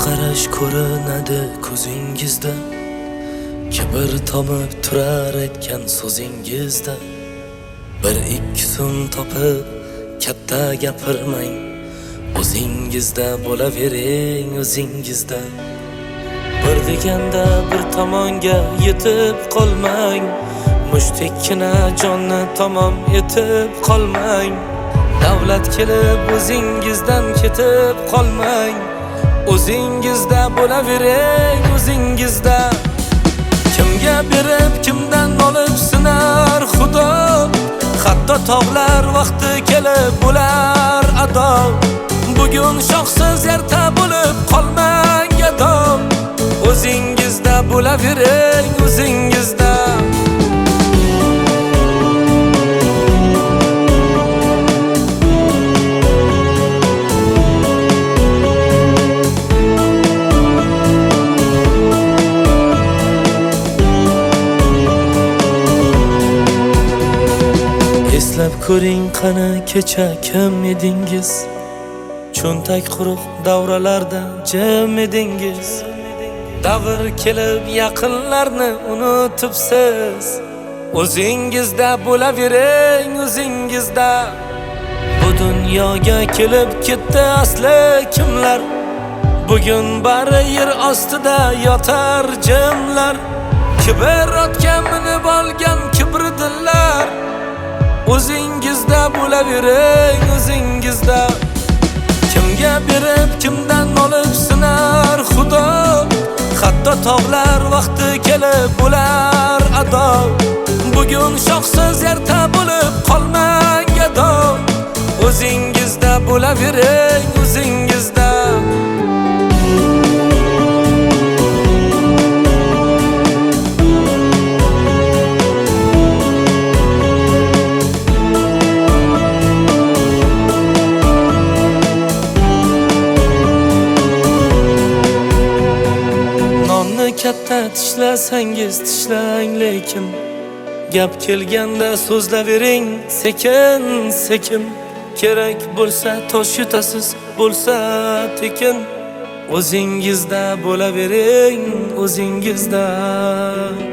qarash ko'rinadi ko'zingizda, kibr tomib turar aytgan so'zingizda. Bir ikki so'm topib katta gapirmang, o'zingizda bo'lavering, o'zingizda. Bir deganda bir tomonga yetib qolmang, mushtikkina jonni tamom etib qolmang. Davlat kelib o'zingizdan ketib qolmang, o'zingizda bo'lavering, o'zingizda. Kimga berib kimdan olib sinar Xudo, hatto tog'lar vaqti kelib bo'lar ado. Bugun shoxsiz erta bo'lib qolmang gado, o'zingizda bo'lavering, o'zingizda. Eslab ko'ring qani kecha kim edingiz, cho'ntak quruq davralarda jim edingiz. Davr kelib yaqinlarni unutibsiz, o'zingizda bo'lavering, o'zingizda. Bu dunyoga kelib ketdi asli kimlar, bugun bari yer ostida yotar jimlar. Kibr otga minib olgan kibrdillar, o'zingizda bo'lavering, o'zingizda. Kimga berib kimdan olib sinar Xudo, hatto tog'lar vaqti kelib bo'lar ado. Bugun shoxsiz erta bo'lib qolmang gado, o'zingizda bo'lavering, o'zingizda. Katta tishlasangiz tishlang, lekin gap kelganda so'zlavering sekin sekin. Kerak bo'lsa tosh yutasiz, bo'lsa tekin, o'zingizda bo'lavering, o'zingizda.